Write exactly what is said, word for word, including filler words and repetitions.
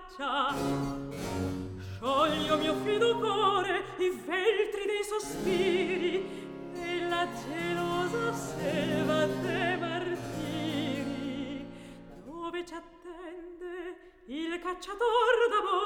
faccia. Scioglio mio fido cuore i veltri dei sospiri nella gelosa selva dei martiri, dove ci attende il cacciator d'amore